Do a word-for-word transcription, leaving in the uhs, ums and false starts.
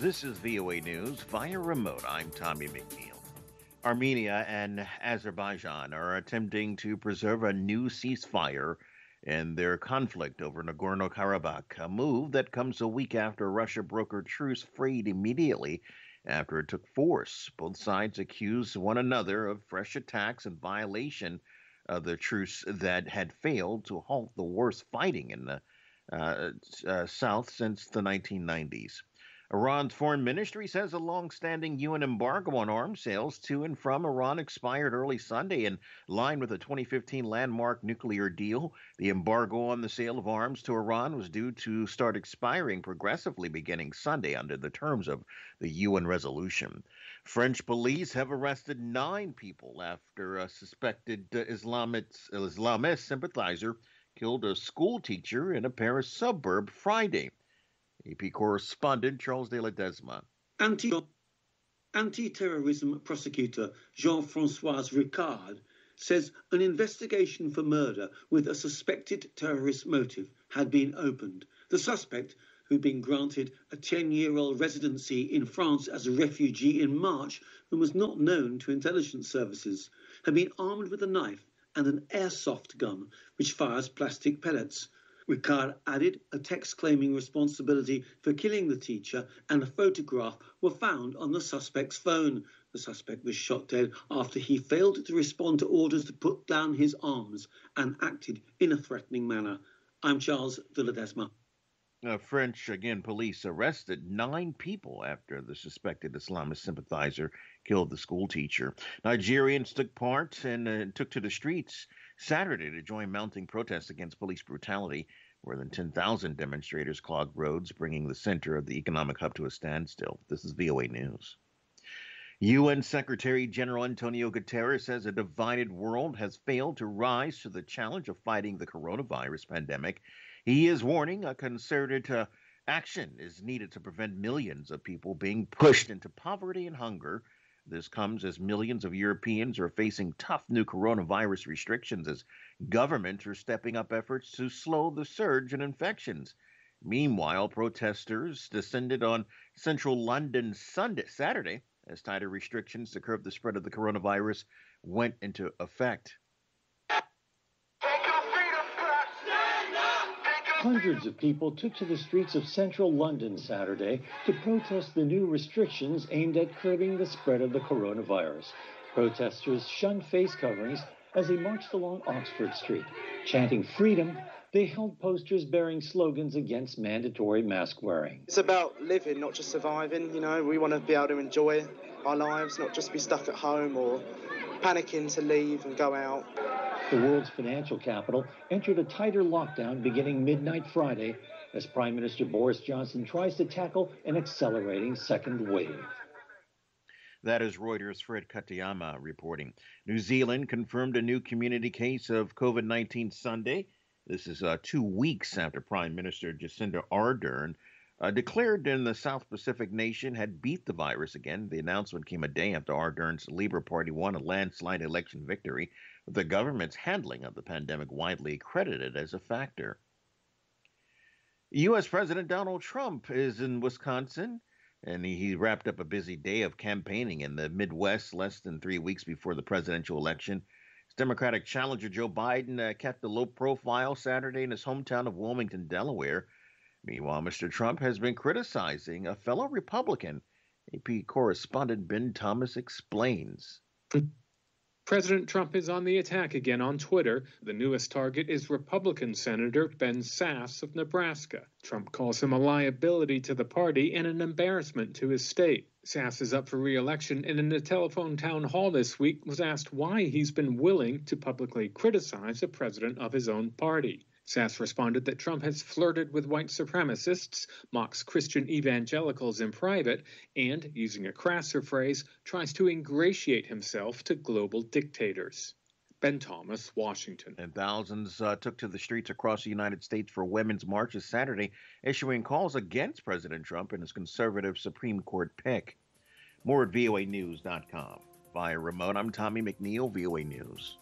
This is V O A News via remote. I'm Tommy McNeil. Armenia and Azerbaijan are attempting to preserve a new ceasefire in their conflict over Nagorno-Karabakh, a move that comes a week after Russia brokered truce freed immediately after it took force. Both sides accuse one another of fresh attacks and violation of the truce that had failed to halt the worst fighting in the uh, uh, south since the nineteen nineties. Iran's foreign ministry says a long-standing U N embargo on arms sales to and from Iran expired early Sunday in line with a twenty fifteen landmark nuclear deal. The embargo on the sale of arms to Iran was due to start expiring progressively beginning Sunday under the terms of the U N resolution. French police have arrested nine people after a suspected uh, Islamist, Islamist sympathizer killed a school teacher in a Paris suburb Friday. A P correspondent Charles de Ledesma. Anti- Anti-terrorism prosecutor Jean-François Ricard says an investigation for murder with a suspected terrorist motive had been opened. The suspect, who'd been granted a ten-year-old residency in France as a refugee in March and was not known to intelligence services, had been armed with a knife and an airsoft gun which fires plastic pellets. Ricard added a text claiming responsibility for killing the teacher and a photograph were found on the suspect's phone. The suspect was shot dead after he failed to respond to orders to put down his arms and acted in a threatening manner. I'm Charles de Ledesma. Uh, French, again, police arrested nine people after the suspected Islamist sympathizer killed the school teacher. Nigerians took part and uh, took to the streets Saturday to join mounting protests against police brutality. More than ten thousand demonstrators clogged roads, bringing the center of the economic hub to a standstill. This is V O A News. U N Secretary General Antonio Guterres says a divided world has failed to rise to the challenge of fighting the coronavirus pandemic. He is warning a concerted uh, action is needed to prevent millions of people being pushed into poverty and hunger. This comes as millions of Europeans are facing tough new coronavirus restrictions as governments are stepping up efforts to slow the surge in infections. Meanwhile, protesters descended on central London Sunday, Saturday as tighter restrictions to curb the spread of the coronavirus went into effect. Hundreds of people took to the streets of central London Saturday to protest the new restrictions aimed at curbing the spread of the coronavirus. Protesters shunned face coverings as they marched along Oxford Street. Chanting freedom, they held posters bearing slogans against mandatory mask wearing. It's about living, not just surviving. You know, we want to be able to enjoy our lives, not just be stuck at home or panicking to leave and go out. The world's financial capital entered a tighter lockdown beginning midnight Friday as Prime Minister Boris Johnson tries to tackle an accelerating second wave. That is Reuters' Fred Katayama reporting. New Zealand confirmed a new community case of COVID nineteen Sunday. This is uh, two weeks after Prime Minister Jacinda Ardern uh, declared in the South Pacific nation had beat the virus again. The announcement came a day after Ardern's Labour Party won a landslide election victory, with the government's handling of the pandemic widely credited as a factor. U S. President Donald Trump is in Wisconsin, and he, he wrapped up a busy day of campaigning in the Midwest less than three weeks before the presidential election. His Democratic challenger Joe Biden uh, kept a low profile Saturday in his hometown of Wilmington, Delaware. Meanwhile, Mister Trump has been criticizing a fellow Republican. A P correspondent Ben Thomas explains. President Trump is on the attack again on Twitter. The newest target is Republican Senator Ben Sasse of Nebraska. Trump calls him a liability to the party and an embarrassment to his state. Sasse is up for re-election and in a telephone town hall this week was asked why he's been willing to publicly criticize a president of his own party. Sasse responded that Trump has flirted with white supremacists, mocks Christian evangelicals in private, and, using a crasser phrase, tries to ingratiate himself to global dictators. Ben Thomas, Washington. And thousands uh, took to the streets across the United States for women's marches Saturday, issuing calls against President Trump and his conservative Supreme Court pick. More at V O A news dot com. Via remote, I'm Tommy McNeil, V O A News.